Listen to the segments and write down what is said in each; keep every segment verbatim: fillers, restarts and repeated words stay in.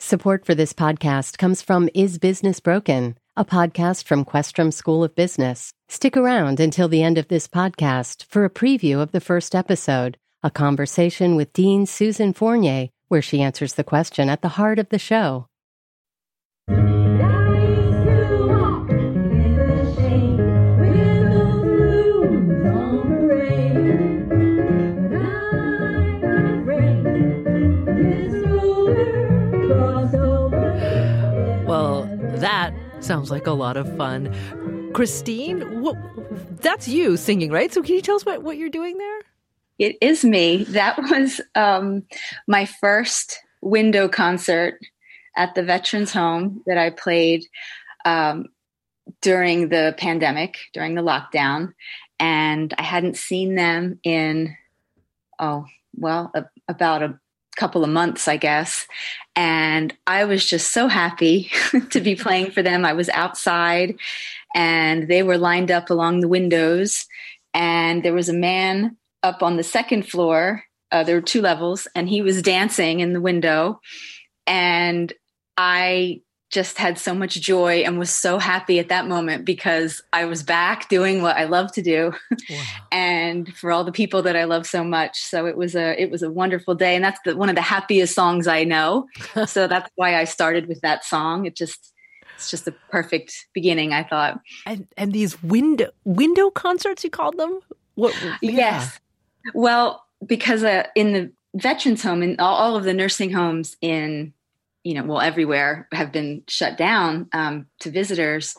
Support for this podcast comes from Is Business Broken, a podcast from Questrom School of Business. Stick around until the end of this podcast for a preview of the first episode, a conversation with Dean Susan Fournier, where she answers the question at the heart of the show. Well, that sounds like a lot of fun. Christine, what, that's you singing, right? So can you tell us what, what you're doing there? It is me. That was um, my first window concert at the Veterans Home that I played um, during the pandemic, during the lockdown. And I hadn't seen them in, oh, well, a, about a couple of months, I guess. And I was just so happy to be playing for them. I was outside and they were lined up along the windows. And there was a man up on the second floor. Uh, there were two levels and he was dancing in the window. And I just had so much joy and was so happy at that moment because I was back doing what I love to do. Wow. And for all the people that I love so much. So it was a, it was a wonderful day. And that's the, one of the happiest songs I know. So that's why I started with that song. It just, it's just a perfect beginning, I thought. And, and these window, window concerts, you called them? What? Yeah. Yes. Well, because uh, in the Veterans Home and all, all of the nursing homes in, you know, well, everywhere have been shut down um, to visitors.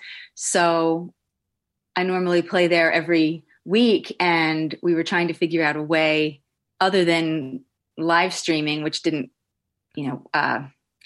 So I normally play there every week. And we were trying to figure out a way other than live streaming, which didn't, you know, uh,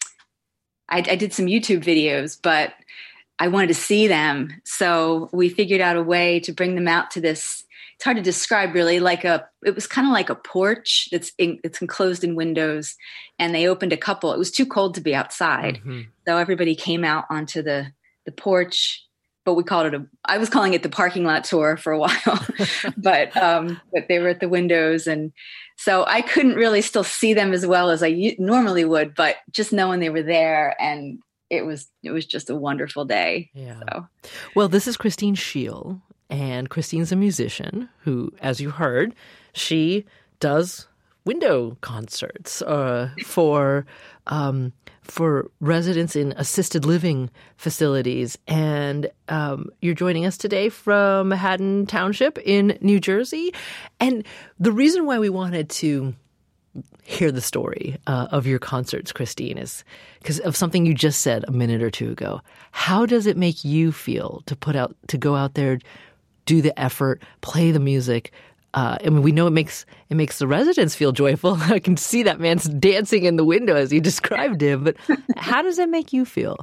I, I did some YouTube videos, but I wanted to see them. So we figured out a way to bring them out to this. It's hard to describe really, like a, it was kind of like a porch that's in, it's enclosed in windows, and they opened a couple. It was too cold to be outside. Mm-hmm. So everybody came out onto the, the porch, but we called it a, I was calling it the parking lot tour for a while, but, um, but they were at the windows. And so I couldn't really still see them as well as I u- normally would, but just knowing they were there, and it was, it was just a wonderful day. Yeah. So. Well, this is Christine Scheel. And Christine's a musician who, as you heard, she does window concerts uh, for um, for residents in assisted living facilities. And um, you're joining us today from Haddon Township in New Jersey. And the reason why we wanted to hear the story uh, of your concerts, Christine, is because of something you just said a minute or two ago. How does it make you feel to put out to go out there, do the effort, play the music? Uh, I mean, we know it makes it makes the residents feel joyful. I can see that man's dancing in the window as you described him. But how does it make you feel?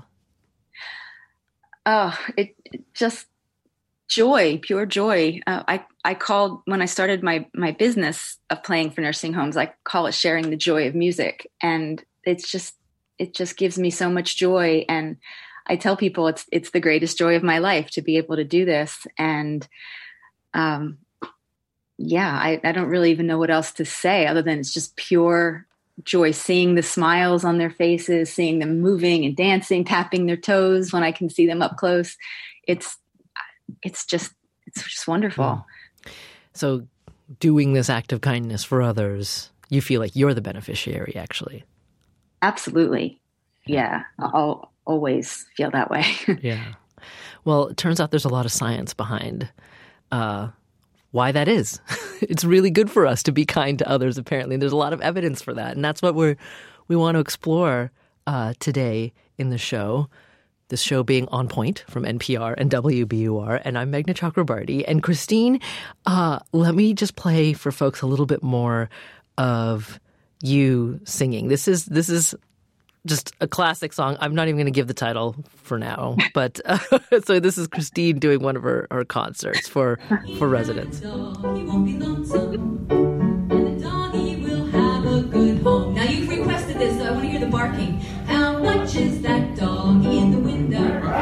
Oh, it, it just joy, pure joy. Uh, I I called when I started my my business of playing for nursing homes. I call it sharing the joy of music, and it's just it just gives me so much joy. And I tell people it's it's the greatest joy of my life to be able to do this. And um, yeah, I, I don't really even know what else to say other than it's just pure joy, seeing the smiles on their faces, seeing them moving and dancing, tapping their toes when I can see them up close. It's it's just it's just wonderful. So doing this act of kindness for others, you feel like you're the beneficiary, actually. Absolutely. Yeah. I'll always feel that way. Yeah. Well, it turns out there's a lot of science behind uh, why that is. It's really good for us to be kind to others, apparently. And there's a lot of evidence for that. And that's what we're we want to explore uh, today in the show. This show being On Point from N P R and W B U R. And I'm Meghna Chakrabarti. And Christine, uh, let me just play for folks a little bit more of you singing. This is this is just a classic song. I'm not even going to give the title for now. But uh, so this is Christine doing one of her, her concerts for, for residents. He won't be lonesome, and the doggy will have a good home. Now you've requested this, so I want to hear the barking. How much is that doggy in the window?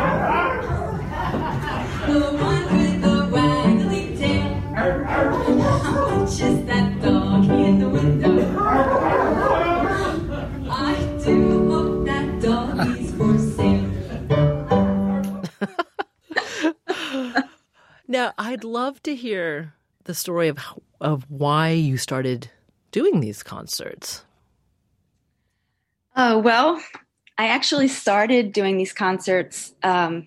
The one with the waggly tail. How much is that doggy in the window? I do hope that dog Now, I'd love to hear the story of of why you started doing these concerts. Oh, well, I actually started doing these concerts. Um,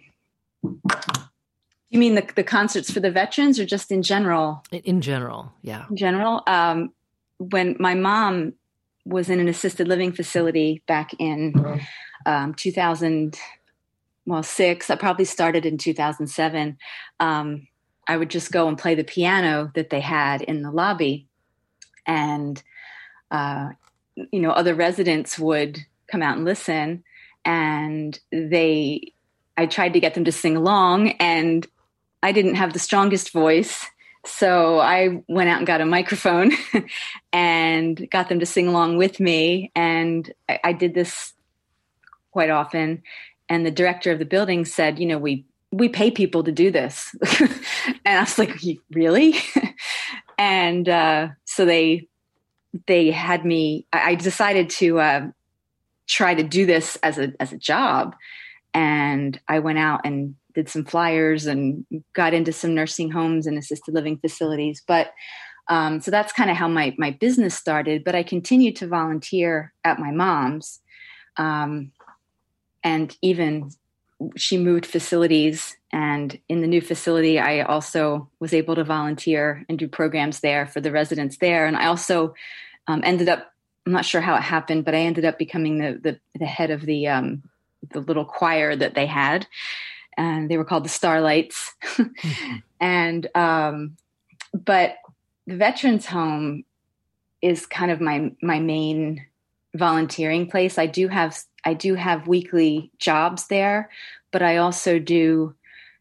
you mean the, the concerts for the veterans or just in general? In, in general, yeah. In general, um, when my mom was in an assisted living facility back in um, two thousand, well, six, I probably started in two thousand seven. Um, I would just go and play the piano that they had in the lobby. And, uh, you know, other residents would come out and listen. And they, I tried to get them to sing along, and I didn't have the strongest voice. So I went out and got a microphone and got them to sing along with me. And I, I did this quite often. And the director of the building said, you know, we, we pay people to do this. And I was like, really? And uh, so they, they had me, I, I decided to uh, try to do this as a, as a job. And I went out and did some flyers and got into some nursing homes and assisted living facilities. But um, so that's kind of how my, my business started, but I continued to volunteer at my mom's. Um, and even she moved facilities, and in the new facility, I also was able to volunteer and do programs there for the residents there. And I also um, ended up, I'm not sure how it happened, but I ended up becoming the, the, the head of the, um, the little choir that they had. And they were called the Starlights. Mm-hmm. And, um, but the Veterans Home is kind of my, my main volunteering place. I do have, I do have weekly jobs there, but I also do,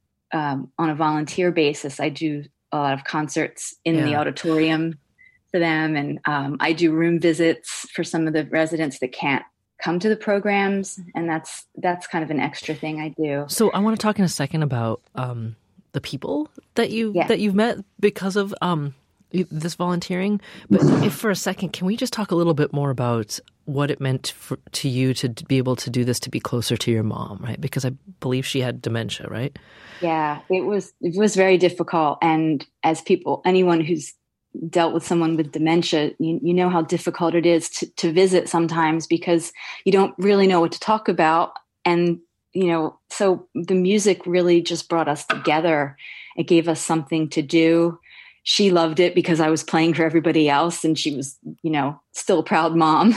um, on a volunteer basis, I do a lot of concerts in yeah. the auditorium for them. And, um, I do room visits for some of the residents that can't come to the programs. And that's, that's kind of an extra thing I do. So I want to talk in a second about, um, the people that you, yeah. that you've met because of, um, this volunteering. But if for a second, can we just talk a little bit more about what it meant for, to you to be able to do this, to be closer to your mom, right? Because I believe she had dementia, right? Yeah, it was, it was very difficult. And as people, anyone who's dealt with someone with dementia, you, you know how difficult it is to, to visit sometimes, because you don't really know what to talk about. And, you know, so the music really just brought us together. It gave us something to do. She loved it because I was playing for everybody else, and she was, you know, still a proud mom.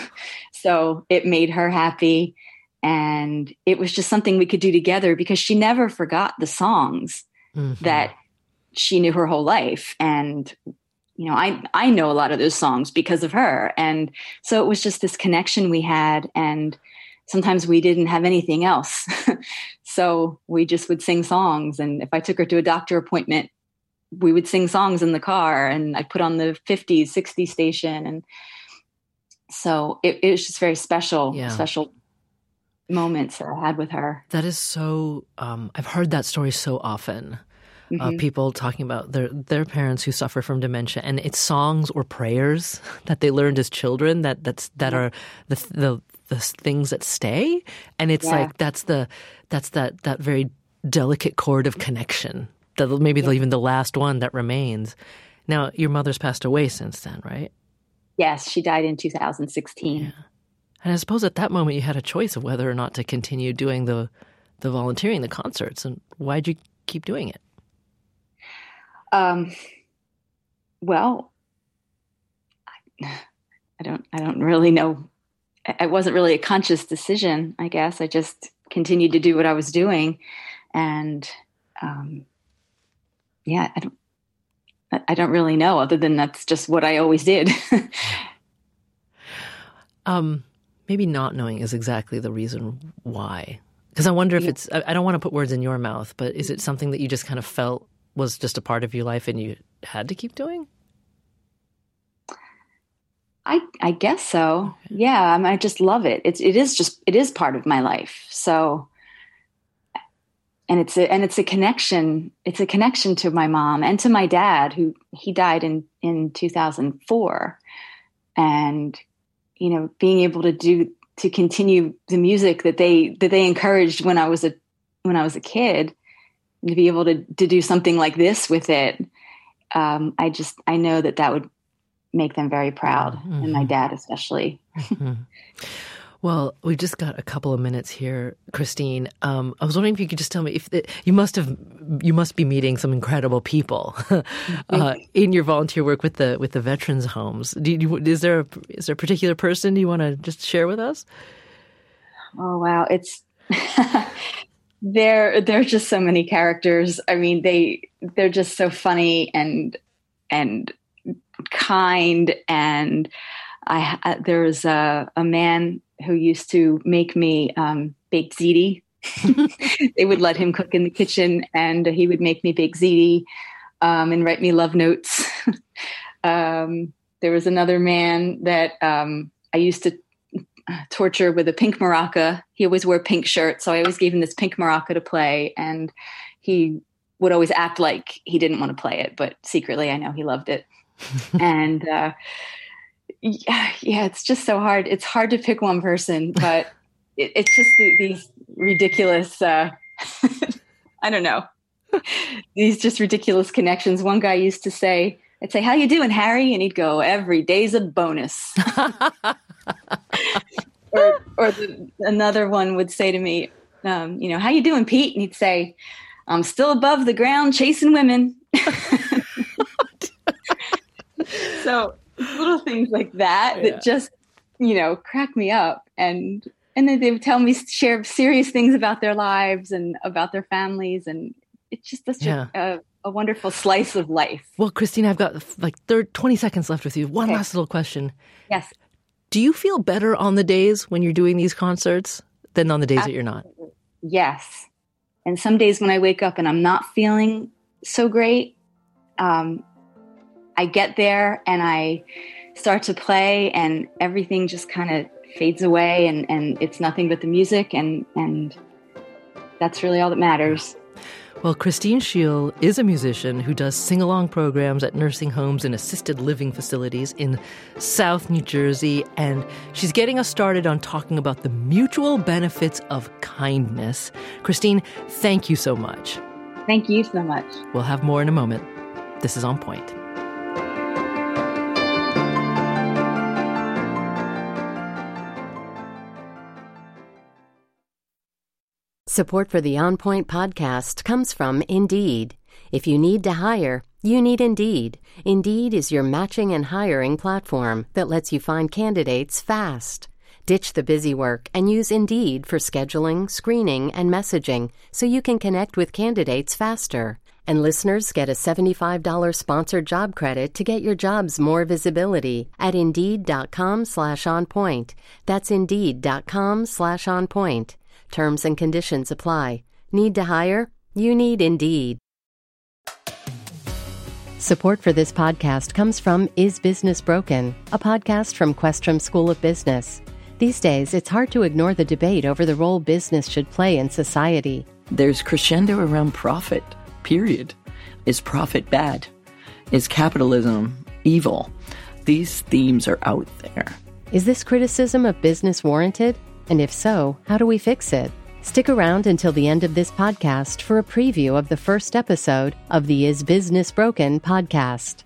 So it made her happy. And it was just something we could do together, because she never forgot the songs mm-hmm. that she knew her whole life. And, you know, I, I know a lot of those songs because of her. And so it was just this connection we had. And sometimes we didn't have anything else. So we just would sing songs. And if I took her to a doctor appointment, we would sing songs in the car, and I put on the fifties, sixties station. And so it, it was just very special, yeah. special moments that I had with her. That is so, um, I've heard that story so often. Mm-hmm. Uh, people talking about their, their parents who suffer from dementia, and it's songs or prayers that they learned as children that that's, that are the, the, the things that stay. And it's yeah. like, that's the, that's that, that very delicate chord of connection. The, maybe yeah. the, even the last one that remains. Now, your mother's passed away since then, right? Yes, she died in two thousand sixteen. Yeah. And I suppose at that moment you had a choice of whether or not to continue doing the the volunteering, the concerts. And why'd you keep doing it? Um. Well, I, I don't. I don't really know. It wasn't really a conscious decision, I guess. I just continued to do what I was doing, and. Um, Yeah, I don't. I don't really know. Other than that's just what I always did. um, maybe not knowing is exactly the reason why. Because I wonder if yeah. it's. I, I don't want to put words in your mouth, but is it something that you just kind of felt was just a part of your life and you had to keep doing? I I guess so. Okay. Yeah, I mean, I just love it. It's it is just it is part of my life. So. And it's a, and it's a connection. It's a connection to my mom and to my dad, who he died in, in two thousand four. And, you know, being able to do, to continue the music that they, that they encouraged when I was a, when I was a kid, to be able to, to do something like this with it, um, I just, I know that that would make them very proud, mm-hmm. and my dad especially. Mm-hmm. Well, we just got a couple of minutes here, Christine. Um, I was wondering if you could just tell me if the, you must have, you must be meeting some incredible people uh, in your volunteer work with the with the veterans homes. Do you, is there a, is there a particular person you want to just share with us? Oh wow, it's there. There's just so many characters. I mean, they they're just so funny and and kind. And I, I there was a, a man who used to make me um, baked ziti. They would let him cook in the kitchen, and he would make me baked ziti um, and write me love notes. um, there was another man that um, I used to torture with a pink maraca. He always wore a pink shirt, so I always gave him this pink maraca to play, and he would always act like he didn't want to play it, but secretly I know he loved it. and uh, Yeah, yeah, it's just so hard. It's hard to pick one person, but it, it's just the, these ridiculous, uh, I don't know, these just ridiculous connections. One guy used to say, I'd say, "How you doing, Harry?" And he'd go, "Every day's a bonus." or or the, another one would say to me, um, you know, "How you doing, Pete?" And he'd say, "I'm still above the ground chasing women." So little things like that yeah. that just, you know, crack me up. And and then they would tell me, share serious things about their lives and about their families. And it's just such yeah. a, a, a wonderful slice of life. Well, Christine, I've got like third, twenty seconds left with you. One okay. last little question. Yes. Do you feel better on the days when you're doing these concerts than on the days Absolutely. That you're not? Yes. And some days when I wake up and I'm not feeling so great, um, I get there and I start to play and everything just kind of fades away and, and it's nothing but the music and, and that's really all that matters. Well, Christine Scheele is a musician who does sing-along programs at nursing homes and assisted living facilities in South New Jersey, and she's getting us started on talking about the mutual benefits of kindness. Christine, thank you so much. Thank you so much. We'll have more in a moment. This is On Point. Support for the On Point podcast comes from Indeed. If you need to hire, you need Indeed. Indeed is your matching and hiring platform that lets you find candidates fast. Ditch the busy work and use Indeed for scheduling, screening, and messaging so you can connect with candidates faster. And listeners get a seventy-five dollars sponsored job credit to get your jobs more visibility at Indeed.com slash on point. That's Indeed.com slash on point. Terms and conditions apply. Need to hire? You need Indeed. Support for this podcast comes from Is Business Broken?, a podcast from Questrom School of Business. These days, it's hard to ignore the debate over the role business should play in society. There's crescendo around profit, period. Is profit bad? Is capitalism evil? These themes are out there. Is this criticism of business warranted? And if so, how do we fix it? Stick around until the end of this podcast for a preview of the first episode of the Is Business Broken podcast.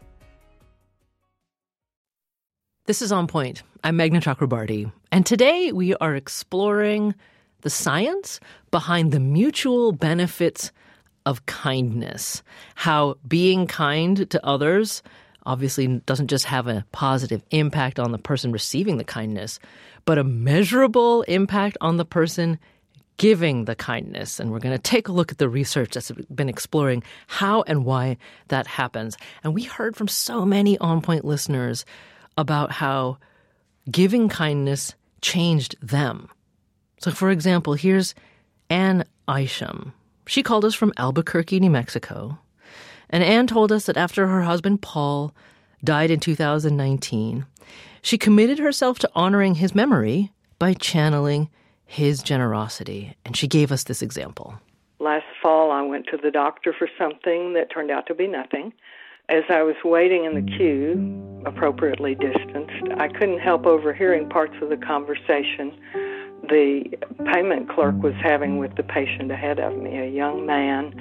This is On Point. I'm Meghna Chakrabarti, and today we are exploring the science behind the mutual benefits of kindness. How being kind to others obviously doesn't just have a positive impact on the person receiving the kindness, but a measurable impact on the person giving the kindness. And we're going to take a look at the research that's been exploring how and why that happens. And we heard from so many On Point listeners about how giving kindness changed them. So, for example, here's Ann Isham. She called us from Albuquerque, New Mexico. And Ann told us that after her husband, Paul, died in two thousand nineteen, she committed herself to honoring his memory by channeling his generosity. And she gave us this example. Last fall, I went to the doctor for something that turned out to be nothing. As I was waiting in the queue, appropriately distanced, I couldn't help overhearing parts of the conversation the payment clerk was having with the patient ahead of me, a young man,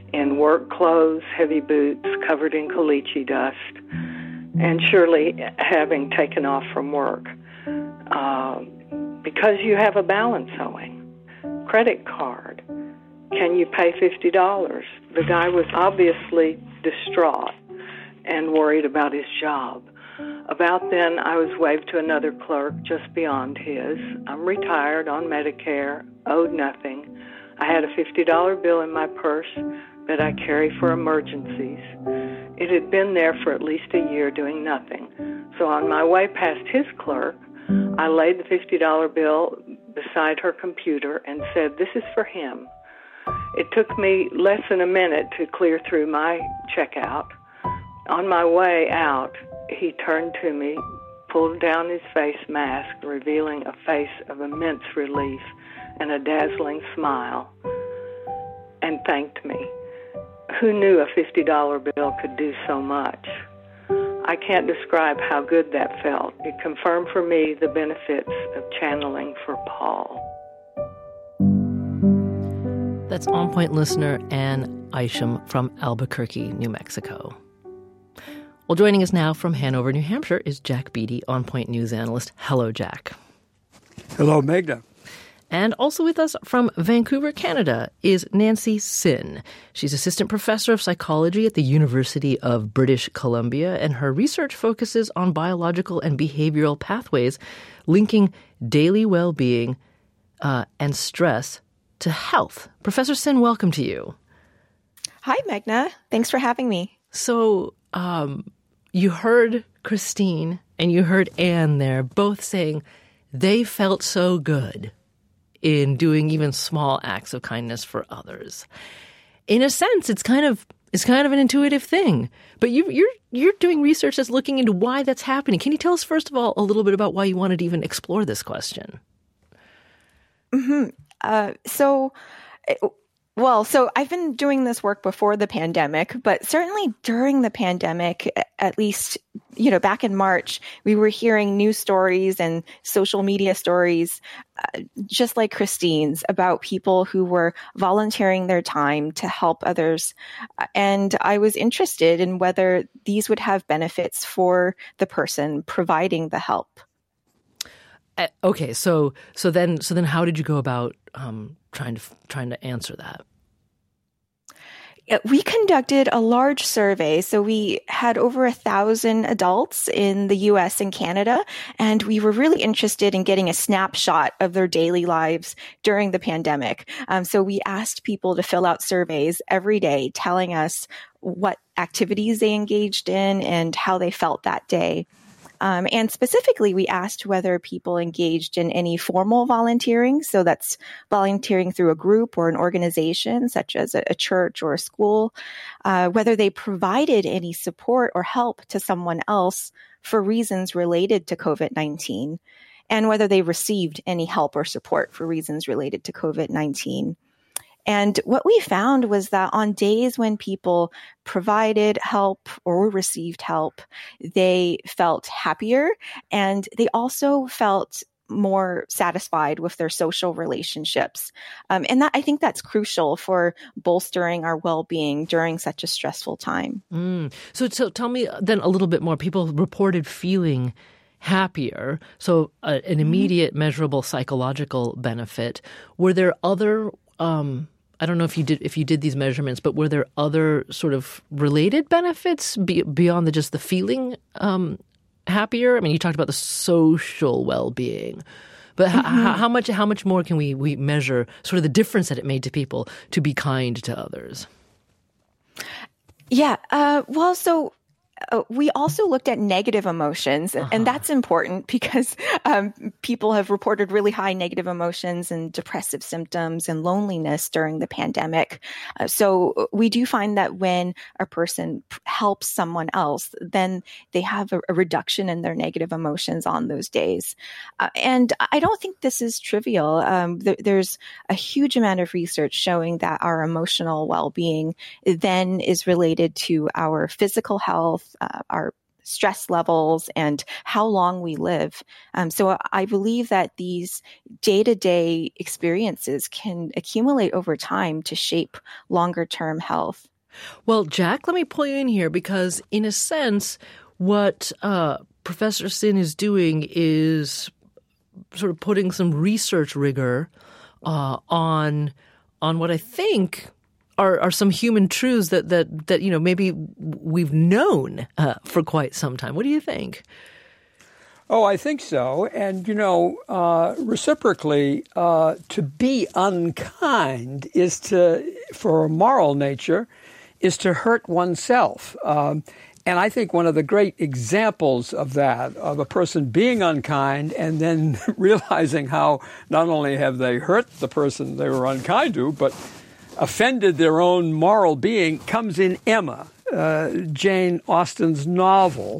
in work clothes, heavy boots, covered in caliche dust, and surely having taken off from work. Uh, because you have a balance owing. Credit card. Can you pay fifty dollars? The guy was obviously distraught and worried about his job. About then, I was waved to another clerk just beyond his. I'm retired on Medicare, owed nothing. I had a fifty dollar bill in my purse that I carry for emergencies. It had been there for at least a year doing nothing. So on my way past his clerk, I laid the fifty dollar bill beside her computer and said, "This is for him." It took me less than a minute to clear through my checkout. On my way out, he turned to me, pulled down his face mask, revealing a face of immense relief and a dazzling smile, and thanked me. Who knew a fifty dollar bill could do so much? I can't describe how good that felt. It confirmed for me the benefits of channeling for Paul. That's On Point listener Ann Isham from Albuquerque, New Mexico. Well, joining us now from Hanover, New Hampshire is Jack Beatty, On Point news analyst. Hello, Jack. Hello, Magda. And also with us from Vancouver, Canada, is Nancy Sin. She's assistant professor of psychology at the University of British Columbia, and her research focuses on biological and behavioral pathways linking daily well-being uh, and stress to health. Professor Sin, welcome to you. Hi, Magna. Thanks for having me. So um, you heard Christine and you heard Anne there both saying they felt so good in doing even small acts of kindness for others. In a sense, it's kind of it's kind of an intuitive thing. But you, you're you're doing research that's looking into why that's happening. Can you tell us, first of all, a little bit about why you wanted to even explore this question? Mm-hmm. Uh, so, well, so I've been doing this work before the pandemic, but certainly during the pandemic, at least, you know, back in March, we were hearing news stories and social media stories, uh, just like Christine's, about people who were volunteering their time to help others. And I was interested in whether these would have benefits for the person providing the help. Uh, okay, so so then so then how did you go about um, trying to trying to answer that? We conducted a large survey. So we had over a thousand adults in the U S and Canada, and we were really interested in getting a snapshot of their daily lives during the pandemic. Um, so we asked people to fill out surveys every day telling us what activities they engaged in and how they felt that day. Um, and specifically, we asked whether people engaged in any formal volunteering. So that's volunteering through a group or an organization, such as a, a church or a school, uh, whether they provided any support or help to someone else for reasons related to COVID nineteen, and whether they received any help or support for reasons related to COVID nineteen. And what we found was that on days when people provided help or received help, they felt happier, and they also felt more satisfied with their social relationships. Um, and that, I think that's crucial for bolstering our well-being during such a stressful time. Mm. So, so tell me then a little bit more. People reported feeling happier, so uh, an immediate measurable psychological benefit. Were there other um I don't know if you did if you did these measurements, but were there other sort of related benefits be, beyond the just the feeling um, happier? I mean, you talked about the social well-being, but mm-hmm. h- how much how much more can we we measure sort of the difference that it made to people to be kind to others? Yeah, uh, well, so. Uh, we also looked at negative emotions, uh-huh. and that's important because um, people have reported really high negative emotions and depressive symptoms and loneliness during the pandemic. Uh, so we do find that when a person p- helps someone else, then they have a, a reduction in their negative emotions on those days. Uh, and I don't think this is trivial. Um, th- there's a huge amount of research showing that our emotional well-being then is related to our physical health, Uh, our stress levels and how long we live. Um, so I believe that these day-to-day experiences can accumulate over time to shape longer-term health. Well, Jack, let me pull you in here because, in a sense, what uh, Professor Sin is doing is sort of putting some research rigor uh, on on what I think are, are some human truths that that that you know maybe we've known uh, for quite some time. What do you think? Oh, I think so. And, you know, uh, reciprocally, uh, to be unkind is to, for a moral nature, is to hurt oneself. Um, and I think one of the great examples of that, of a person being unkind and then realizing how not only have they hurt the person they were unkind to, but offended their own moral being, comes in Emma, uh, Jane Austen's novel.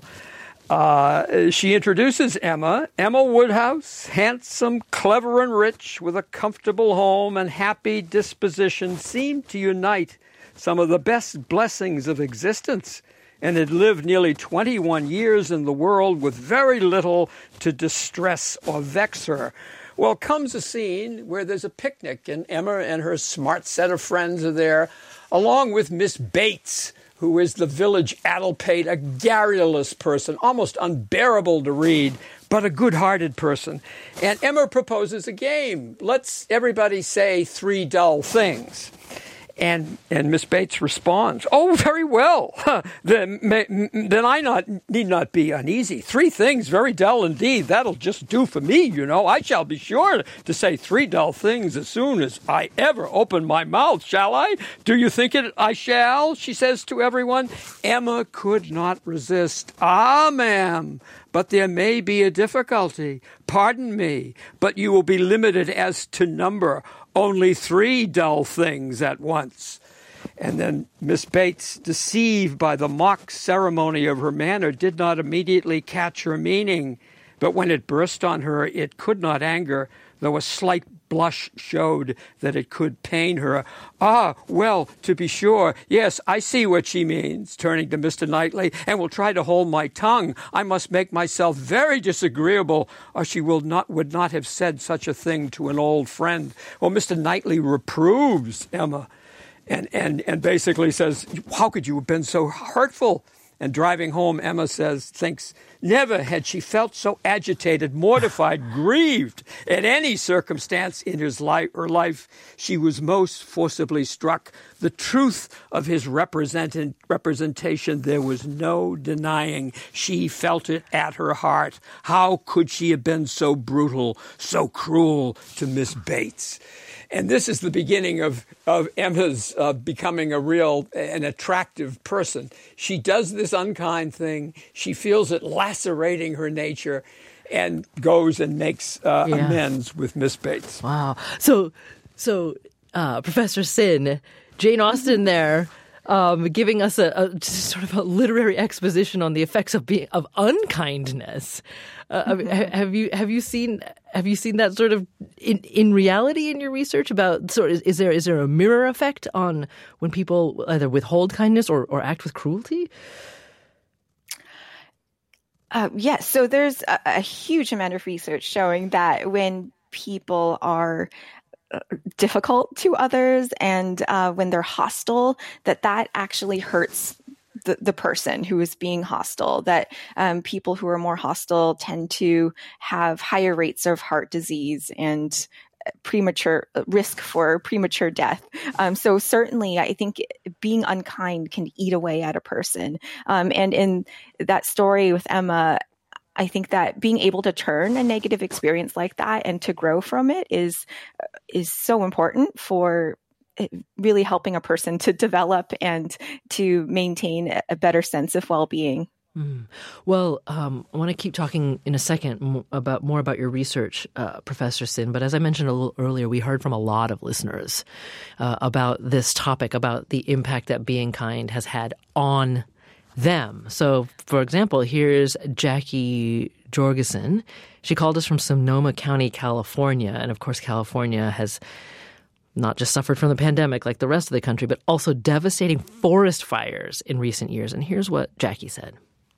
Uh, she introduces Emma, Emma Woodhouse, handsome, clever, and rich, with a comfortable home and happy disposition, seemed to unite some of the best blessings of existence, and had lived nearly twenty-one years in the world with very little to distress or vex her. Well, comes a scene where there's a picnic, and Emma and her smart set of friends are there, along with Miss Bates, who is the village addlepate, a garrulous person, almost unbearable to read, but a good-hearted person. And Emma proposes a game. Let's everybody say three dull things. And and Miss Bates responds, "Oh, very well. then, then I not need not be uneasy. Three things, very dull indeed. That'll just do for me, you know. I shall be sure to say three dull things as soon as I ever open my mouth, shall I? Do you think it I shall?" she says to everyone. Emma could not resist. "Ah, ma'am, but there may be a difficulty. Pardon me, but you will be limited as to number. Only three dull things at once." And then Miss Bates, deceived by the mock ceremony of her manner, did not immediately catch her meaning. But when it burst on her, it could not anger, though a slight blush showed that it could pain her. "Ah, well, to be sure. Yes, I see what she means," turning to Mister Knightley, "and will try to hold my tongue. I must make myself very disagreeable, or she will not would not have said such a thing to an old friend." Well, Mister Knightley reproves Emma and, and, and basically says, "How could you have been so hurtful?" And driving home, Emma says, thinks, never had she felt so agitated, mortified, grieved at any circumstance in his life, her life. She was most forcibly struck. The truth of his represent, representation there was no denying. She felt it at her heart. How could she have been so brutal, so cruel to Miss Bates? And this is the beginning of, of Emma's uh, becoming a real, an attractive person. She does this unkind thing. She feels it lacerating her nature and goes and makes uh, yeah. amends with Miss Bates. Wow. So, so uh, Professor Sin, Jane Austen there, Um, giving us a, a sort of a literary exposition on the effects of being of unkindness. Uh, mm-hmm. Have you have you seen have you seen that sort of in, in reality in your research about sort of, is there is there a mirror effect on when people either withhold kindness or, or act with cruelty? Uh, yes, so there's a, a huge amount of research showing that when people are difficult to others and uh, when they're hostile, that that actually hurts the, the person who is being hostile, that um, people who are more hostile tend to have higher rates of heart disease and premature risk for premature death. Um, so certainly I think being unkind can eat away at a person. Um, and in that story with Emma, I think that being able to turn a negative experience like that and to grow from it is is so important for really helping a person to develop and to maintain a better sense of well-being. Mm. Well, um, I want to keep talking in a second about more about your research, uh, Professor Sin. But as I mentioned a little earlier, we heard from a lot of listeners uh, about this topic, about the impact that being kind has had on them. So, for example, here's Jackie Jorgensen. She called us from Sonoma County, California. And of course, California has not just suffered from the pandemic like the rest of the country, but also devastating forest fires in recent years. And here's what Jackie said.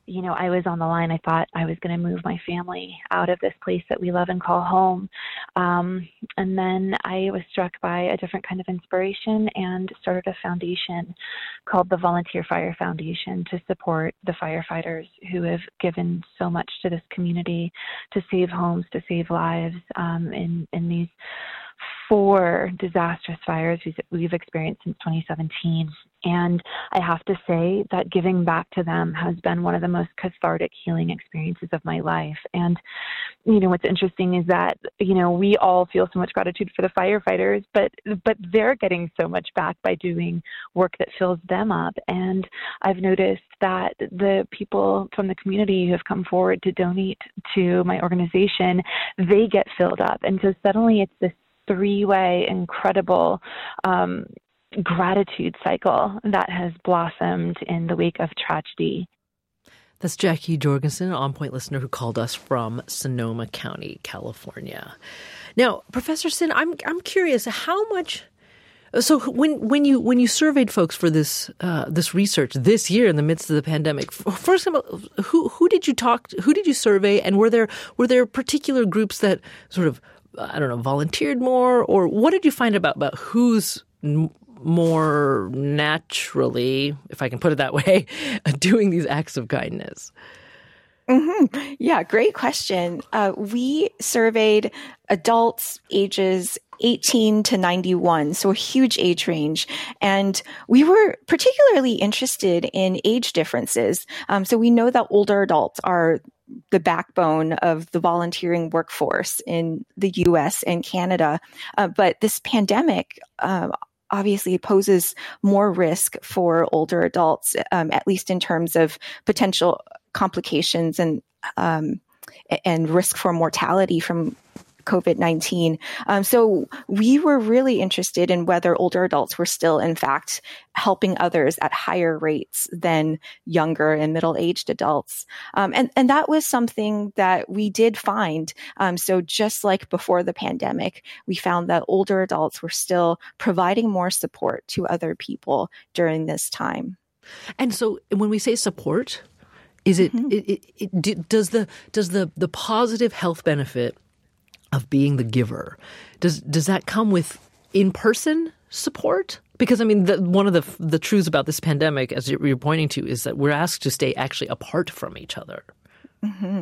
you know, I was on the line. I thought I was going to move my family out of this place that we love and call home. Um, and then I was struck by a different kind of inspiration and started a foundation called the Volunteer Fire Foundation to support the firefighters who have given so much to this community to save homes, to save lives um, in, in these four disastrous fires we've experienced since twenty seventeen. And I have to say that giving back to them has been one of the most cathartic healing experiences of my life. And, you know, what's interesting is that, you know, we all feel so much gratitude for the firefighters, but but they're getting so much back by doing work that fills them up. And I've noticed that the people from the community who have come forward to donate to my organization, they get filled up. And so suddenly it's this three-way incredible um, gratitude cycle that has blossomed in the wake of tragedy. That's Jackie Jorgensen, an On Point listener who called us from Sonoma County, California. Now, Professor Sin, I'm I'm curious how much. So when when you when you surveyed folks for this uh, this research this year in the midst of the pandemic, first of all, who who did you talk to, who did you survey, and were there were there particular groups that sort of I don't know volunteered more, or what did you find about about who's more naturally, if I can put it that way, doing these acts of kindness? Mm-hmm. Yeah, great question. Uh, we surveyed adults ages eighteen to ninety-one, so a huge age range. And we were particularly interested in age differences. Um, so we know that older adults are the backbone of the volunteering workforce in the U S and Canada. Uh, but this pandemic uh, obviously poses more risk for older adults, um, at least in terms of potential complications and um, and risk for mortality from COVID nineteen. Um, so we were really interested in whether older adults were still, in fact, helping others at higher rates than younger and middle-aged adults. Um, and, and that was something that we did find. Um, so just like before the pandemic, we found that older adults were still providing more support to other people during this time. And so when we say support, is it, mm-hmm. it, it, it does the does the the positive health benefit of being the giver, does does that come with in-person support? Because I mean, the, one of the the truths about this pandemic, as you're pointing to, is that we're asked to stay actually apart from each other. Mm-hmm.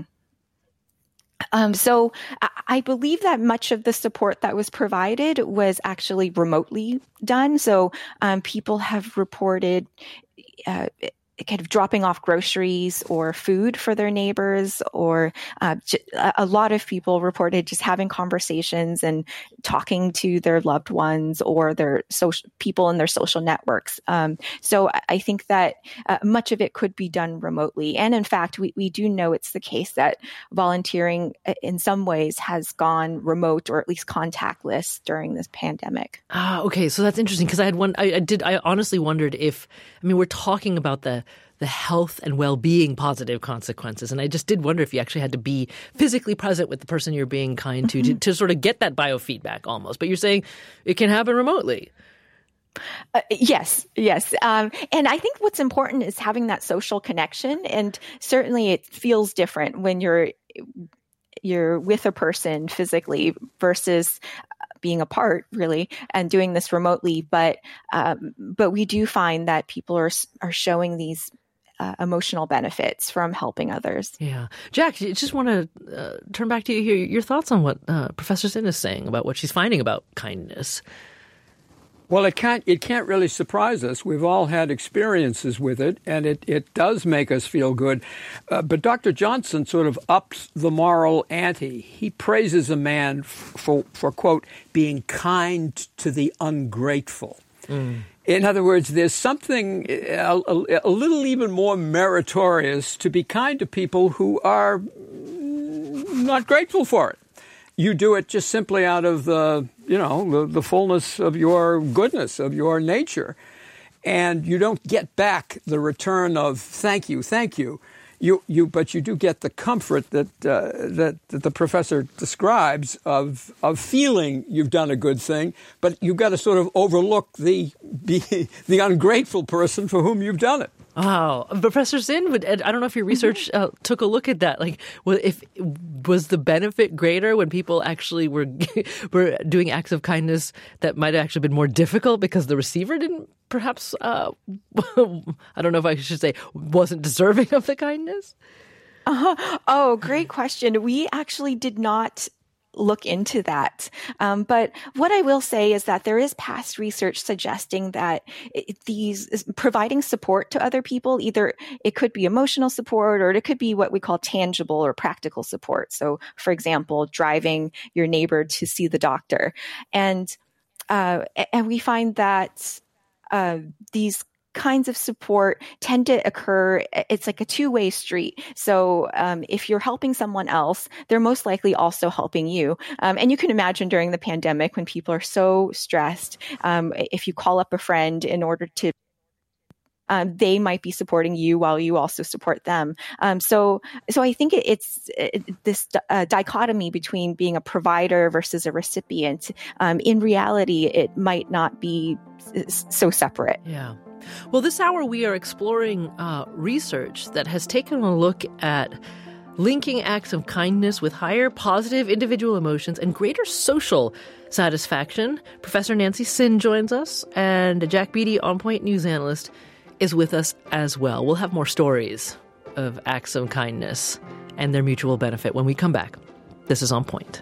Um, so I believe that much of the support that was provided was actually remotely done. So um, people have reported uh, kind of dropping off groceries or food for their neighbors, or uh, a lot of people reported just having conversations and talking to their loved ones or their social people in their social networks. Um, so I think that uh, much of it could be done remotely. And in fact, we, we do know it's the case that volunteering in some ways has gone remote or at least contactless during this pandemic. Ah, okay. So that's interesting, because I had one, I, I did, I honestly wondered if, I mean, we're talking about the the health and well-being positive consequences. And I just did wonder if you actually had to be physically present with the person you're being kind to, mm-hmm. to, to sort of get that biofeedback almost. But you're saying it can happen remotely. Uh, yes, yes. Um, and I think what's important is having that social connection. And certainly it feels different when you're you're with a person physically versus being apart, really, and doing this remotely. But um, but we do find that people are are showing these Uh, emotional benefits from helping others. Yeah. Jack, I just want to uh, turn back to you here. Your thoughts on what uh, Professor Sin is saying about what she's finding about kindness. Well, it can't it can't really surprise us. We've all had experiences with it, and it, it does make us feel good. Uh, but Doctor Johnson sort of ups the moral ante. He praises a man f- for, for, quote, being kind to the ungrateful. Mm. In other words, there's something a, a, a little even more meritorious to be kind to people who are not grateful for it. You do it just simply out of the, you know, the, the fullness of your goodness, of your nature. And you don't get back the return of thank you, thank you. You, you, but you do get the comfort that, uh, that that the professor describes of of feeling you've done a good thing, but you've got to sort of overlook the the, the ungrateful person for whom you've done it. Wow. Professor Zinn, would- I don't know if your research uh, took a look at that. Like, well, if was the benefit greater when people actually were were doing acts of kindness that might have actually been more difficult because the receiver didn't perhaps, uh, I don't know if I should say, wasn't deserving of the kindness? Uh, oh, great question. We actually did not look into that. Um, but what I will say is that there is past research suggesting that it, these providing support to other people, either it could be emotional support or it could be what we call tangible or practical support. So, for example, driving your neighbor to see the doctor. And, uh, and we find that, uh, these kinds of support tend to occur. It's like a two-way street. So um, if you're helping someone else, they're most likely also helping you. Um, and you can imagine during the pandemic when people are so stressed, um, if you call up a friend in order to Um, they might be supporting you while you also support them. Um, so, so I think it, it's it, this uh, dichotomy between being a provider versus a recipient. Um, in reality, it might not be so separate. Yeah. Well, this hour we are exploring uh, research that has taken a look at linking acts of kindness with higher positive individual emotions and greater social satisfaction. Professor Nancy Zinn joins us, and Jack Beatty, On Point news analyst, is with us as well. We'll have more stories of acts of kindness and their mutual benefit when we come back. This is On Point.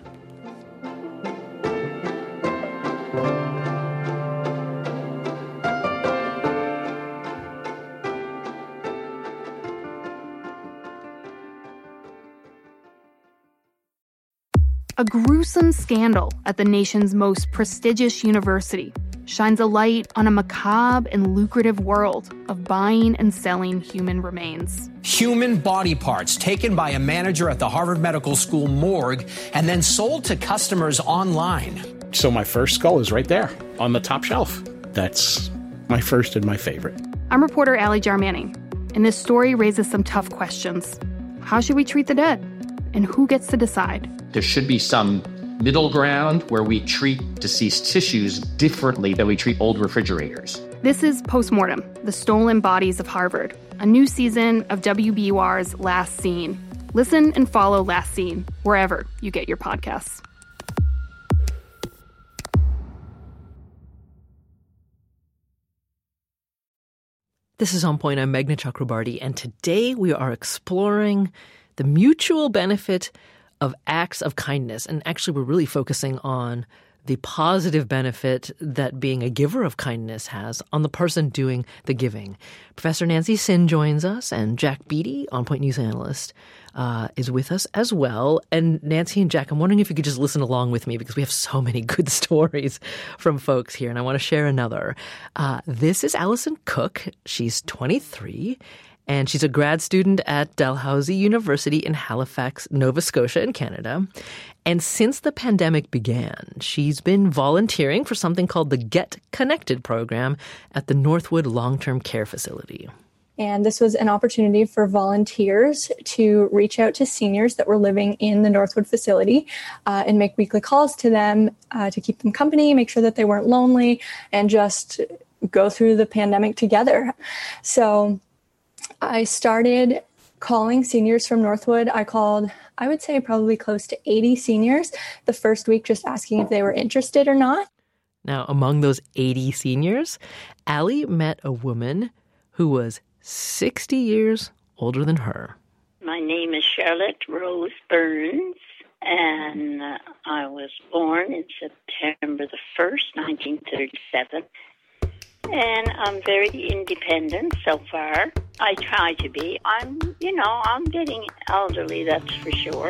A gruesome scandal at the nation's most prestigious university shines a light on a macabre and lucrative world of buying and selling human remains. Human body parts taken by a manager at the Harvard Medical School morgue and then sold to customers online. So my first skull is right there on the top shelf. That's my first and my favorite. I'm reporter Allie Jarmanning, and this story raises some tough questions. How should we treat the dead? And who gets to decide? There should be some middle ground where we treat deceased tissues differently than we treat old refrigerators. This is Postmortem, The Stolen Bodies of Harvard, a new season of W B U R's Last Scene. Listen and follow Last Scene wherever you get your podcasts. This is On Point. I'm Meghna Chakrabarti, and today we are exploring the mutual benefit of acts of kindness. And actually, we're really focusing on the positive benefit that being a giver of kindness has on the person doing the giving. Professor Nancy Zinn joins us, and Jack Beatty, On Point news analyst, uh, is with us as well. And Nancy and Jack, I'm wondering if you could just listen along with me because we have so many good stories from folks here, and I want to share another. Uh, this is Allison Cook. She's twenty-three. And she's a grad student at Dalhousie University in Halifax, Nova Scotia in Canada. And since the pandemic began, she's been volunteering for something called the Get Connected program at the Northwood Long-Term Care Facility. And this was an opportunity for volunteers to reach out to seniors that were living in the Northwood facility uh, and make weekly calls to them uh, to keep them company, make sure that they weren't lonely, and just go through the pandemic together. So I started calling seniors from Northwood. I called, I would say, probably close to eighty seniors the first week, just asking if they were interested or not. Now, among those eighty seniors, Allie met a woman who was sixty years older than her. My name is Charlotte Rose Burns, and uh, I was born in September the first, nineteen thirty-seven. And I'm very independent so far. I try to be. I'm, you know, I'm getting elderly, that's for sure.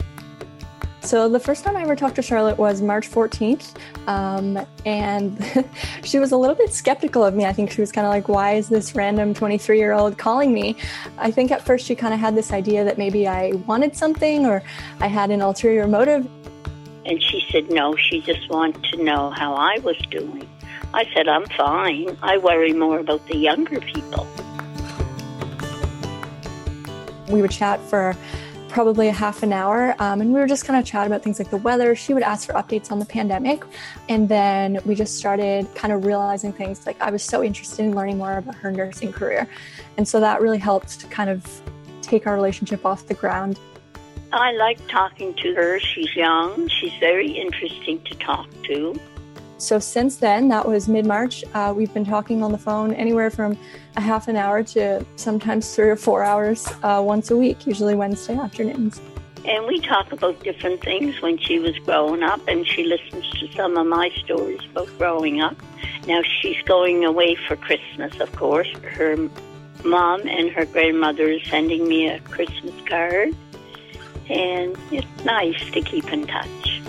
So the first time I ever talked to Charlotte was March fourteenth, um, and she was a little bit skeptical of me. I think she was kind of like, why is this random twenty-three-year-old calling me? I think at first she kind of had this idea that maybe I wanted something or I had an ulterior motive. And she said, no, she just wanted to know how I was doing. I said, I'm fine. I worry more about the younger people. We would chat for probably a half an hour. Um, and we were just kind of chatting about things like the weather. She would ask for updates on the pandemic. And then we just started kind of realizing things like I was so interested in learning more about her nursing career. And so that really helped to kind of take our relationship off the ground. I like talking to her. She's young. She's very interesting to talk to. So since then, that was mid-March, uh, we've been talking on the phone anywhere from a half an hour to sometimes three or four hours uh, once a week, usually Wednesday afternoons. And we talk about different things when she was growing up, and she listens to some of my stories about growing up. Now she's going away for Christmas, of course. Her mom and her grandmother is sending me a Christmas card, and it's nice to keep in touch.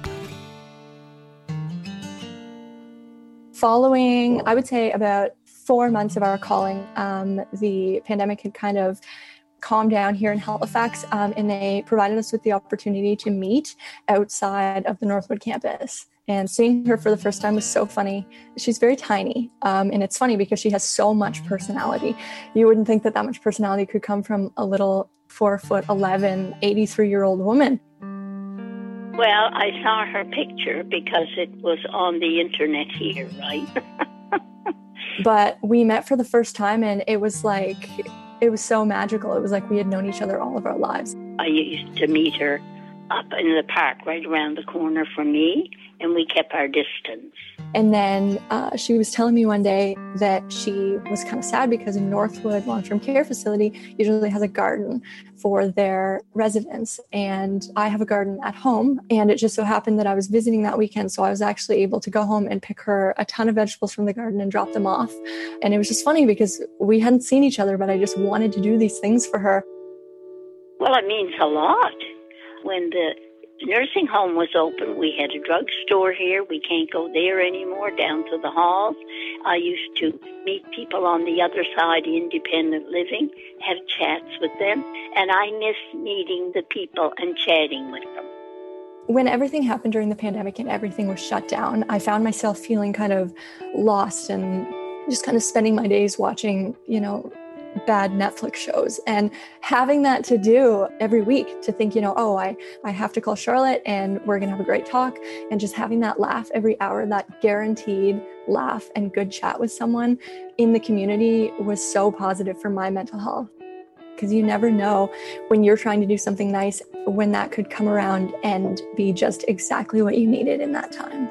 Following, I would say, about four months of our calling, um, the pandemic had kind of calmed down here in Halifax, um, and they provided us with the opportunity to meet outside of the Northwood campus. And seeing her for the first time was so funny. She's very tiny, um, and it's funny because she has so much personality. You wouldn't think that that much personality could come from a little four foot eleven, eighty-three-year-old woman. Well, I saw her picture because it was on the internet here, right? But we met for the first time, and it was like, it was so magical. It was like we had known each other all of our lives. I used to meet her up in the park right around the corner from me, and we kept our distance. And then uh, she was telling me one day that she was kind of sad because Northwood Long-Term Care Facility usually has a garden for their residents. And I have a garden at home. And it just so happened that I was visiting that weekend. So I was actually able to go home and pick her a ton of vegetables from the garden and drop them off. And it was just funny because we hadn't seen each other, but I just wanted to do these things for her. Well, it means a lot. When the nursing home was open, we had a drugstore here. We can't go there anymore, down to the halls. I used to meet people on the other side, independent living, have chats with them, and I miss meeting the people and chatting with them. When everything happened during the pandemic and everything was shut down, I found myself feeling kind of lost and just kind of spending my days watching, you know, bad Netflix shows, and having that to do every week to think, you know, oh, I, I have to call Charlotte and we're going to have a great talk, and just having that laugh every hour, that guaranteed laugh and good chat with someone in the community was so positive for my mental health. Because you never know when you're trying to do something nice, when that could come around and be just exactly what you needed in that time.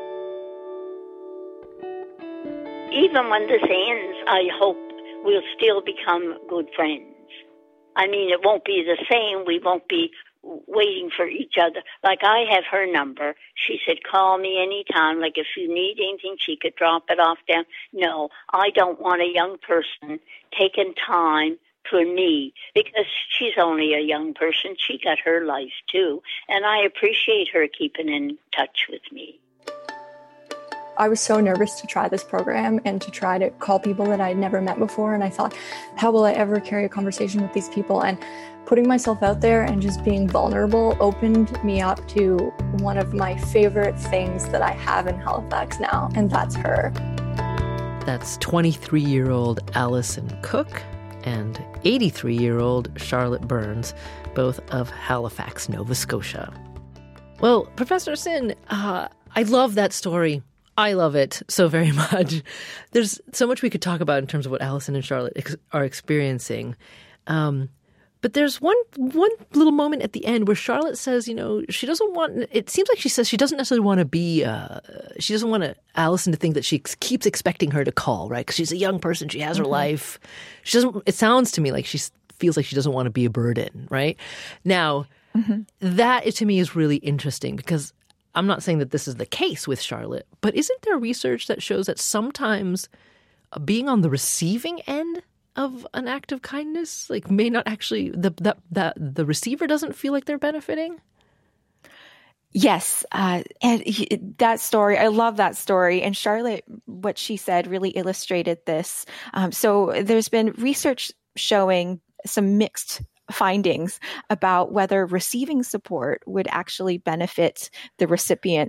Even when this ends, I hope we'll still become good friends. I mean, it won't be the same. We won't be waiting for each other. Like, I have her number. She said, call me anytime. Like, if you need anything, she could drop it off down. No, I don't want a young person taking time for me, because she's only a young person. She got her life too. And I appreciate her keeping in touch with me. I was so nervous to try this program and to try to call people that I'd never met before. And I thought, how will I ever carry a conversation with these people? And putting myself out there and just being vulnerable opened me up to one of my favorite things that I have in Halifax now, and that's her. That's twenty-three-year-old Allison Cook and eighty-three-year-old Charlotte Burns, both of Halifax, Nova Scotia. Well, Professor Sin, uh, I love that story. I love it so very much. There's so much we could talk about in terms of what Allison and Charlotte ex- are experiencing. Um, but there's one one little moment at the end where Charlotte says, you know, she doesn't want, it seems like she says she doesn't necessarily want to be, uh, she doesn't want to, Allison to think that she keeps expecting her to call, right? Because she's a young person, she has her mm-hmm. life. She doesn't, it sounds to me like she feels like she doesn't want to be a burden, right? Now, mm-hmm. that to me is really interesting, because I'm not saying that this is the case with Charlotte, but isn't there research that shows that sometimes being on the receiving end of an act of kindness, like, may not actually, the that that the receiver doesn't feel like they're benefiting? Yes. Uh, and he, that story, I love that story. And Charlotte, what she said really illustrated this. Um, so there's been research showing some mixed findings about whether receiving support would actually benefit the recipients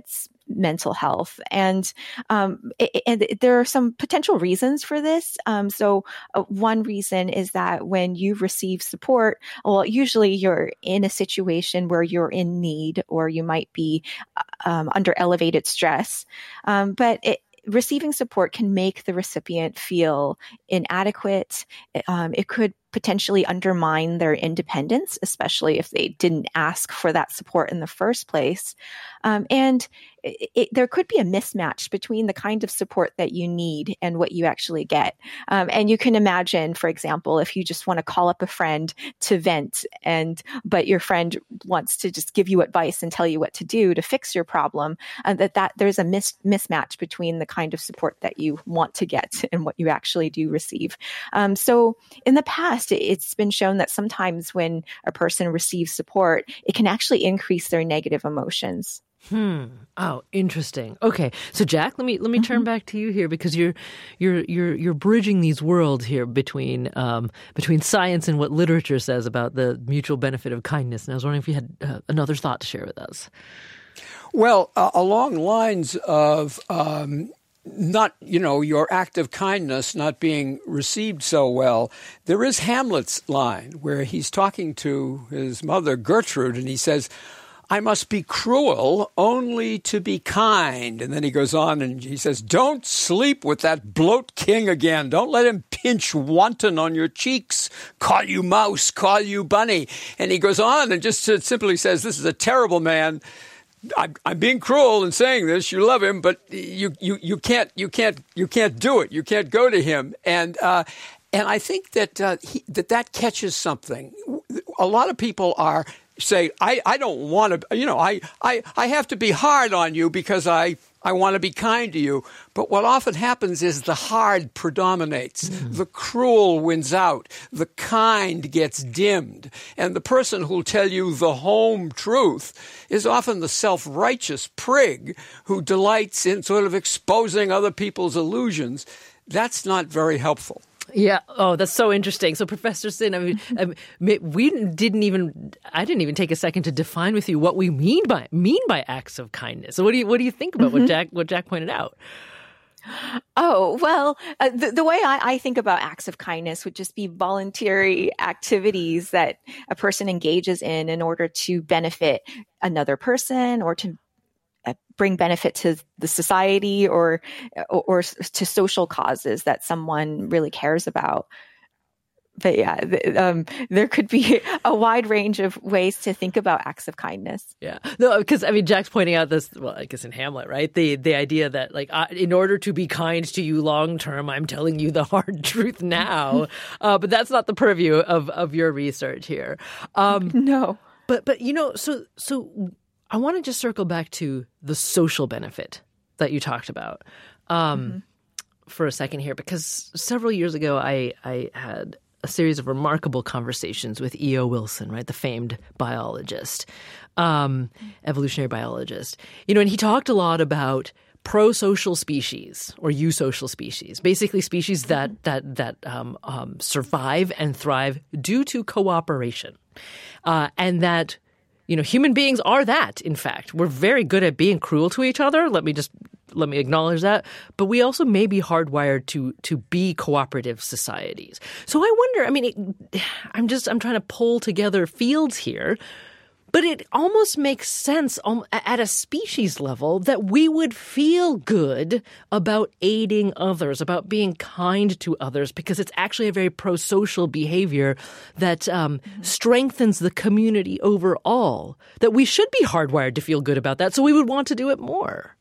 mental health. And um, it, and there are some potential reasons for this. Um, so uh, one reason is that when you receive support, well, usually you're in a situation where you're in need, or you might be um, under elevated stress. Um, but it, receiving support can make the recipient feel inadequate. Um, it could potentially undermine their independence, especially if they didn't ask for that support in the first place. Um, and it, it, there could be a mismatch between the kind of support that you need and what you actually get. Um, and you can imagine, for example, if you just want to call up a friend to vent, and but your friend wants to just give you advice and tell you what to do to fix your problem, uh, that, that there's a mis- mismatch between the kind of support that you want to get and what you actually do receive. Um, so in the past, it's been shown that sometimes when a person receives support, it can actually increase their negative emotions. Hmm. Oh, interesting. Okay. So Jack, let me let me mm-hmm. turn back to you here, because you're you're you're you're bridging these worlds here between um, between science and what literature says about the mutual benefit of kindness. And I was wondering if you had uh, another thought to share with us. Well, uh, along lines of um, not, you know, your act of kindness not being received so well, there is Hamlet's line where he's talking to his mother, Gertrude, and he says, I must be cruel only to be kind. And then he goes on and he says, don't sleep with that bloat king again. Don't let him pinch wanton on your cheeks, call you mouse, call you bunny. And he goes on and just simply says, this is a terrible man. I'm, I'm being cruel in saying this. You love him, but you, you, you can't you can't you can't do it. You can't go to him. And uh, and I think that uh, he, that that catches something. A lot of people are say, I, I don't want to. You know, I, I I have to be hard on you because I. I want to be kind to you. But what often happens is the hard predominates. Mm. The cruel wins out. The kind gets dimmed. And the person who'll tell you the home truth is often the self-righteous prig who delights in sort of exposing other people's illusions. That's not very helpful. Yeah. Oh, that's so interesting. So, Professor Sin, I mean, I mean, we didn't even, I didn't even take a second to define with you what we mean by mean by acts of kindness. So, what do you what do you think about mm-hmm. what Jack what Jack pointed out? Oh, well, uh, the, the way I, I think about acts of kindness would just be voluntary activities that a person engages in in order to benefit another person or to bring benefit to the society or, or or to social causes that someone really cares about. But yeah, th- um, there could be a wide range of ways to think about acts of kindness. Yeah, no, because I mean, Jack's pointing out this. Well, I guess in Hamlet, right? The the idea that like, uh, in order to be kind to you long term, I'm telling you the hard truth now. uh, but that's not the purview of of your research here. Um, no, but but you know, so so. I want to just circle back to the social benefit that you talked about um, mm-hmm. for a second here, because several years ago I, I had a series of remarkable conversations with E O Wilson, right, the famed biologist, um, evolutionary biologist. You know, and he talked a lot about pro-social species or eusocial species, basically species that that that um, um, survive and thrive due to cooperation, uh, and that. You know, human beings are that, in fact. We're very good at being cruel to each other. Let me just let me acknowledge that. But we also may be hardwired to to be cooperative societies. So I wonder, I mean, it, I'm just I'm trying to pull together fields here. But it almost makes sense at a species level that we would feel good about aiding others, about being kind to others, because it's actually a very pro-social behavior that um, mm-hmm. strengthens the community overall, that we should be hardwired to feel good about that, so we would want to do it more.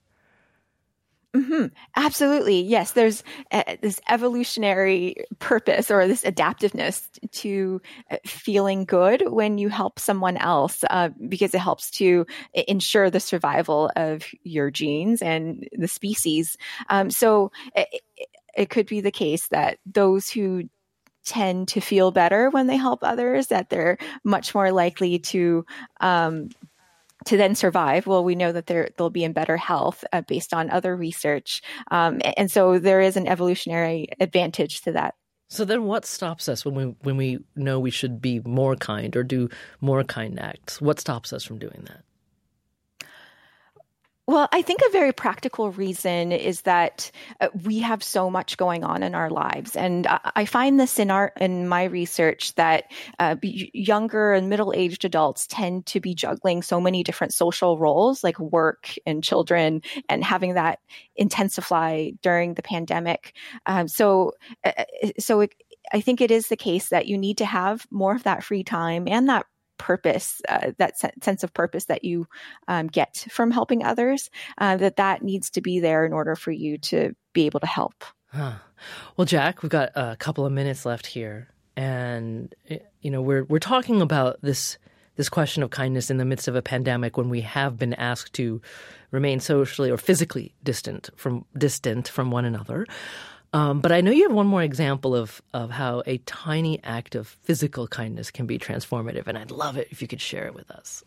Mm-hmm. Absolutely. Yes. There's uh, this evolutionary purpose or this adaptiveness to uh, feeling good when you help someone else, uh, because it helps to ensure the survival of your genes and the species. Um, so it, it could be the case that those who tend to feel better when they help others, that they're much more likely to um, to then survive. Well, we know that they're, they'll be in better health uh, based on other research. Um, and so there is an evolutionary advantage to that. So then what stops us when we when we know we should be more kind or do more kind acts? What stops us from doing that? Well, I think a very practical reason is that uh, we have so much going on in our lives. And I, I find this in our in my research that uh, b- younger and middle-aged adults tend to be juggling so many different social roles like work and children, and having that intensify during the pandemic. Um, so, uh, so it, I think it is the case that you need to have more of that free time and that purpose, uh, that se- sense of purpose that you um, get from helping others, uh, that that needs to be there in order for you to be able to help. Huh. Well, Jack, we've got a couple of minutes left here, and you know we're we're talking about this this question of kindness in the midst of a pandemic when we have been asked to remain socially or physically distant from distant from one another. Um, but I know you have one more example of, of how a tiny act of physical kindness can be transformative, and I'd love it if you could share it with us.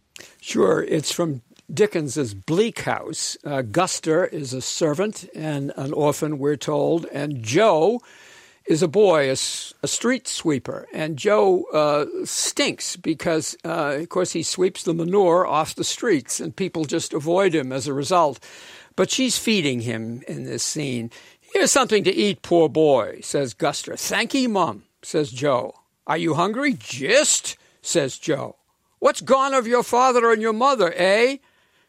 Sure. It's from Dickens's Bleak House. Uh, Guster is a servant and an orphan, we're told, and Joe is a boy, a, a street sweeper. And Joe uh, stinks because, uh, of course, he sweeps the manure off the streets, and people just avoid him as a result. But she's feeding him in this scene. "Here's something to eat, poor boy," says Guster. "Thank ye, Mum," says Joe. "Are you hungry?" "Just," says Joe. "What's gone of your father and your mother, eh?"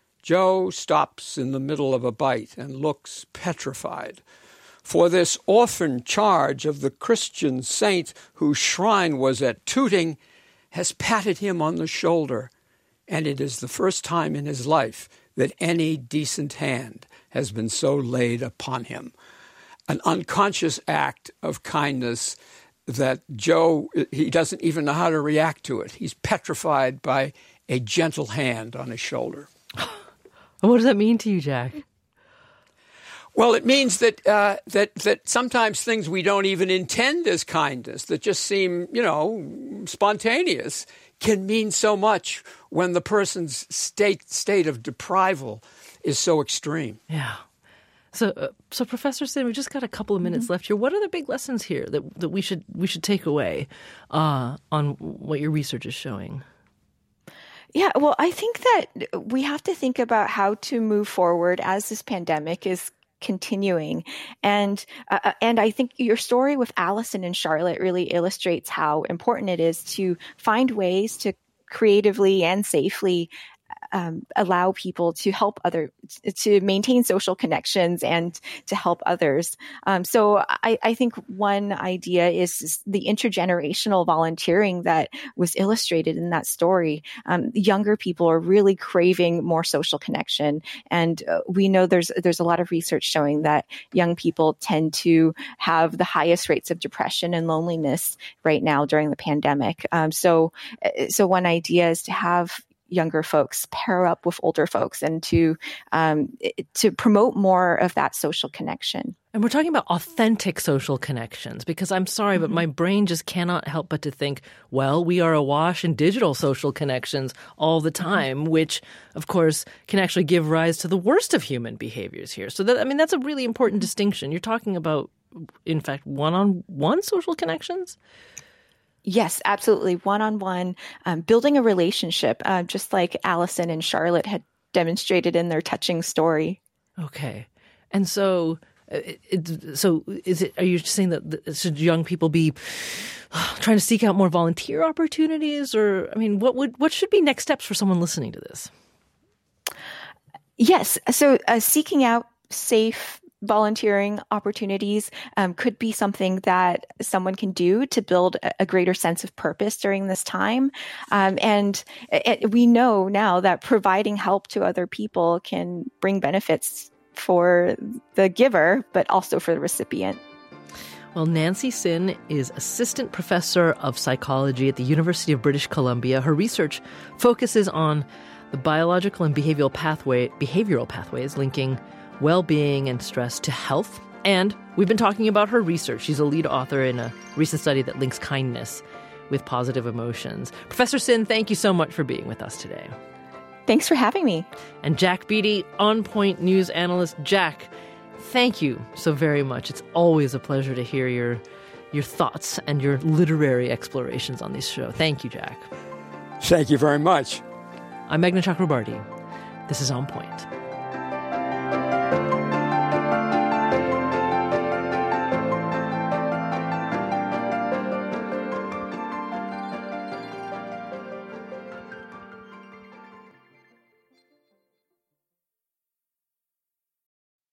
Joe stops in the middle of a bite and looks petrified. For this orphan charge of the Christian saint whose shrine was at Tooting has patted him on the shoulder, and it is the first time in his life that any decent hand has been so laid upon him. An unconscious act of kindness that Joe, he doesn't even know how to react to it. He's petrified by a gentle hand on his shoulder. What does that mean to you, Jack? Well, it means that uh, that that sometimes things we don't even intend as kindness, that just seem, you know, spontaneous, can mean so much when the person's state state of deprival is so extreme. Yeah. So, uh, so Professor Sin, we've just got a couple of minutes mm-hmm. left here. What are the big lessons here that that we should we should take away uh, on what your research is showing? Yeah, well, I think that we have to think about how to move forward as this pandemic is continuing. And uh, and I think your story with Allison and Charlotte really illustrates how important it is to find ways to creatively and safely Um, allow people to help other, to maintain social connections and to help others. Um, so I, I think one idea is the intergenerational volunteering that was illustrated in that story. Um, younger people are really craving more social connection, and uh, we know there's there's a lot of research showing that young people tend to have the highest rates of depression and loneliness right now during the pandemic. Um, so so one idea is to have younger folks pair up with older folks and to um, to promote more of that social connection. And we're talking about authentic social connections because I'm sorry, mm-hmm. but my brain just cannot help but to think, well, we are awash in digital social connections all the time, mm-hmm. which, of course, can actually give rise to the worst of human behaviors here. So, that I mean, that's a really important distinction. You're talking about, in fact, one-on-one social connections? Yes, absolutely. One-on-one, um, building a relationship, uh, just like Allison and Charlotte had demonstrated in their touching story. Okay. And so, it, it, so is it, are you saying that should young people be trying to seek out more volunteer opportunities? Or, I mean, what would, what should be next steps for someone listening to this? Yes. So uh, seeking out safe volunteering opportunities um, could be something that someone can do to build a, a greater sense of purpose during this time. Um, and it, we know now that providing help to other people can bring benefits for the giver, but also for the recipient. Well, Nancy Sin is assistant professor of psychology at the University of British Columbia. Her research focuses on the biological and behavioral pathway, behavioral pathways linking well-being and stress to health. And we've been talking about her research. She's a lead author in a recent study that links kindness with positive emotions. Professor Sin, thank you so much for being with us today. Thanks for having me. And Jack Beatty, On Point news analyst. Jack, thank you so very much. It's always a pleasure to hear your your thoughts and your literary explorations on this show. Thank you, Jack. Thank you very much. I'm Meghna Chakrabarti. This is On Point.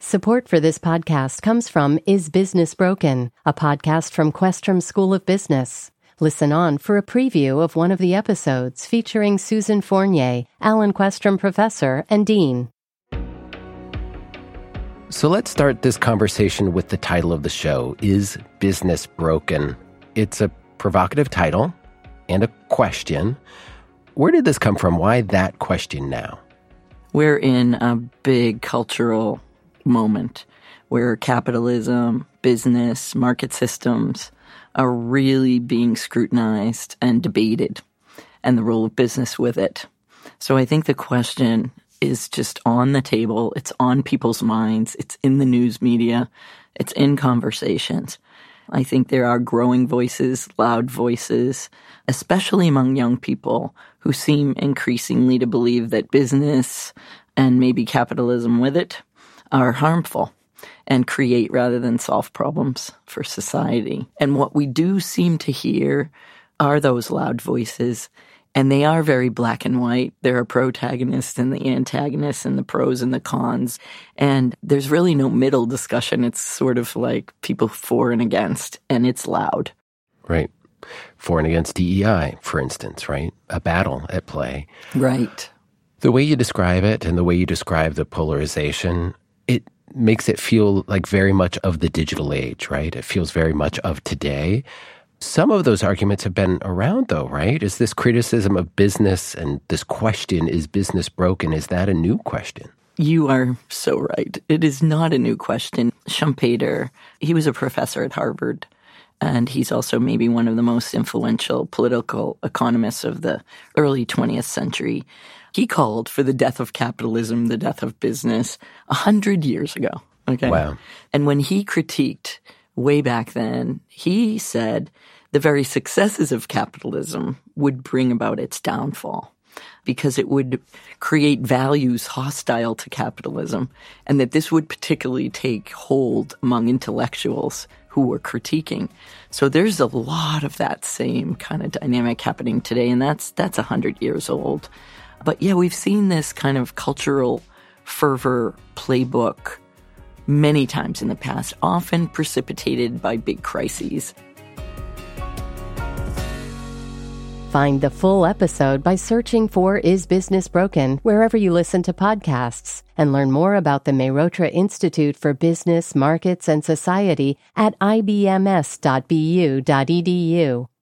Support for this podcast comes from Is Business Broken, a podcast from Questrom School of Business. Listen on for a preview of one of the episodes featuring Susan Fournier, Alan Questrom Professor and Dean. So let's start this conversation with the title of the show, Is Business Broken? It's a provocative title and a question. Where did this come from? Why that question now? We're in a big cultural moment where capitalism, business, market systems are really being scrutinized and debated, and the role of business with it. So I think the question is just on the table. It's on people's minds. It's in the news media. It's in conversations. I think there are growing voices, loud voices, especially among young people who seem increasingly to believe that business and maybe capitalism with it are harmful and create rather than solve problems for society. And what we do seem to hear are those loud voices, and they are very black and white. There are protagonists and the antagonists and the pros and the cons, and there's really no middle discussion. It's sort of like people for and against, and it's loud. Right. For and against D E I, for instance, right? A battle at play. Right. The way you describe it and the way you describe the polarization, it makes it feel like very much of the digital age, right? It feels very much of today. Some of those arguments have been around, though, right? Is this criticism of business and this question, is business broken, is that a new question? You are so right. It is not a new question. Schumpeter, he was a professor at Harvard, and he's also maybe one of the most influential political economists of the early twentieth century. He called for the death of capitalism, the death of business, a hundred years ago. Okay. Wow. And when he critiqued way back then, he said the very successes of capitalism would bring about its downfall because it would create values hostile to capitalism, and that this would particularly take hold among intellectuals who were critiquing. So there's a lot of that same kind of dynamic happening today, and that's that's a hundred years old. But yeah, we've seen this kind of cultural fervor playbook many times in the past, often precipitated by big crises. Find the full episode by searching for Is Business Broken wherever you listen to podcasts, and learn more about the Mehrotra Institute for Business, Markets, and Society at I B M S dot B U dot E D U.